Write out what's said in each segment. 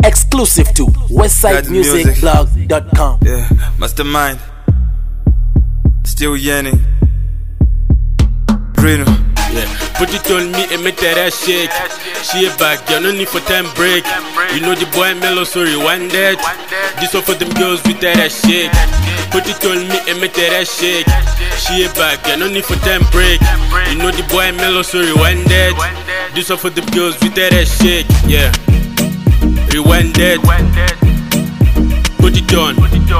Exclusive to westsidemusicblog.com. Yeah, Mastermind. Still yearning. Bruno. Yeah, put it on me and make that ass shake. She a back, girl, no need for time break. You know the boy mellow, so rewind that. This one for them girls with that ass shake. Put it on me and make that ass shake. She a back, girl, no need for time break. You know the boy mellow, so rewind that. This one for them girls with that ass shake. Yeah, rewind that. Put it on.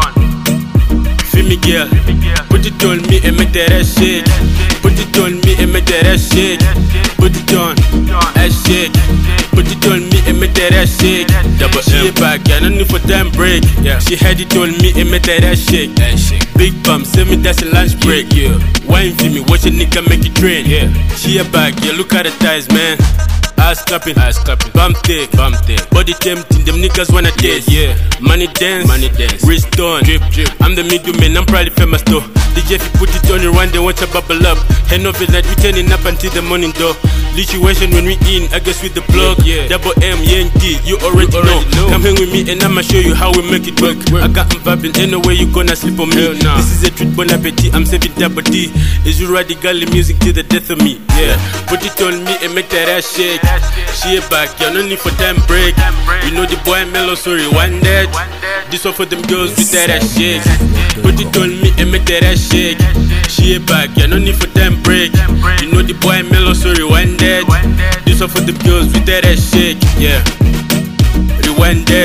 Feel me, girl. Put it on me and make that ass shake. Put it on me and make that ass shake. Put it on, ass shake. Put it on me and make that ass shake. Double she a back, I don't need for time break. Yeah, she had it on me and make that ass shake. Big bump, send me that's a lunch break. Yeah, wine for me, watch a nigga make it train. Yeah, she a back, yeah, look at the thighs, man. Ass clapping, bump thick, body tempting, them niggas wanna taste. Yeah, money dance, wrist on, drip. I'm the middleman, I'm probably famous though. DJ if you put it on you run, they want to bubble up. Head of it like we turning up until the morning though. Situation when we in, I guess with the plug. Yeah. Double M, Yankee, you already know. Come hang with me and I'ma show you how we make it work. I got them vibing, ain't no way you gonna sleep on me. Nah. This is a treat, bon appetit, I'm saving double D. Is you radical music till the death of me? Yeah, put it on me and make that ass shake. She a back, yeah, no need for time break. You know the boy mellow, so rewind that. This one for them girls with that ass shake. Put it on me and make that ass shake. She a back, yeah, no need for time break. You know the boy mellow, so rewind that. This one for them girls with that ass shake. Yeah, rewind that.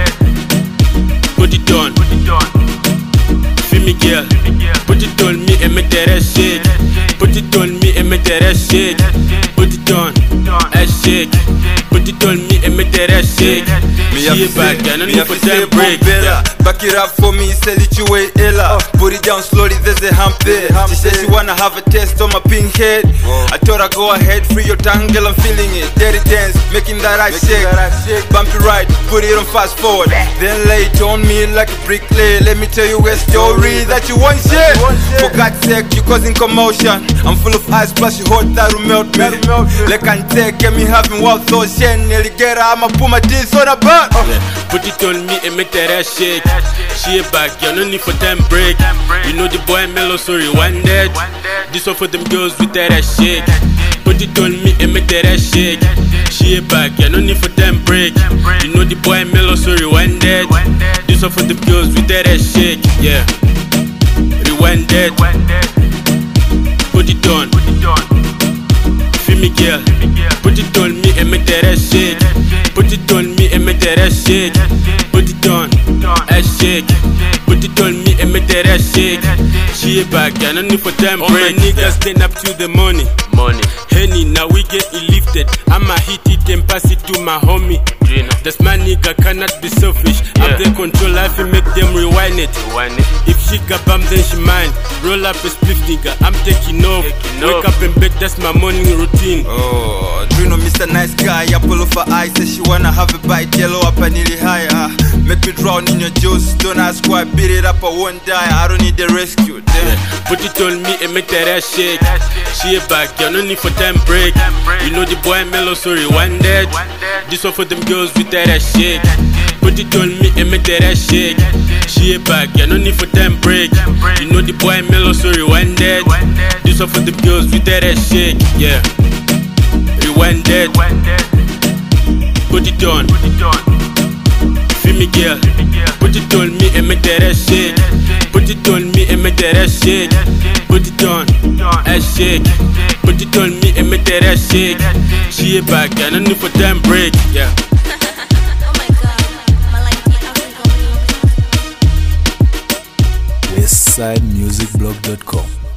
Put it on. Feel me, girl. Put it on me and make that ass shake. Put it on me and make that ass shake. Put it on, ass shake. Put it on me and make that ass shake. She a back, I don't need for time break. Back it up for me, sell it your way, Ella. Put it down slowly, there's a hump there. She said she wanna have a taste on my pink head. I told her go ahead, free your tongue, girl, I'm feeling it. Dirty dance, making that ass shake. Bump it right, put it on fast forward. Then lay it on me like a brick lay. Let me tell you a story that you won't share. For God's sake, you causing commotion. I'm full of ice, plus you hot, that will melt me. Like and take, get me having wild thoughts. Nearly get her, I'ma put my teeth on her butt. Put it on me and make that ass shake. She a back, yeah, no need for time break. You know the boy mellow, so rewind that. This one for them girls with that ass shake. Put it on me and make that ass shake. She a back, yeah, no need for time break. You know the boy mellow, so rewind that. This one for them girls with that ass shake. Yeah, rewind that. Put it on. Feel me, girl. Put it on me and make that ass shake. Put it on me and make that ass shake. Put it on, ass shake. Put it on me and make that ass shake. She a back, I don't need for time break. All my niggas stand up till the morning. Henny, now we get it lifted. I'ma hit it and pass it to my homie. That's my nigga, cannot be selfish. I'm the control, I feel make them rewind it. If she got bum, then she mine. Roll up a split nigga, I'm taking off. Wake up in bed, that's my morning routine. Oh, Bruno, Mr. Nice Guy, I pull off her eyes. Says she wanna have a bite, yellow up and nearly higher. Make me drown in your juice. Don't ask why, beat it up, I won't die. I don't need the rescue. Put it on me and make that ass shake. She a back, yeah, no need for time break. You know the boy mellow, so rewind that. This one for them girls with that ass shake. Put it on me and make that ass shake. She a back, yeah, no need for time break. You know the boy mellow, so rewind that. This one for them girls with that ass shake. Yeah, rewind that. Put it on. Feel me, girl. Put it on me and make that ass shake. Put it on me and make that ass shake. Put it on, ass shake. Put it on me and make that ass shake. She a back, I don't need for time break. Yeah. westsidemusicblog.com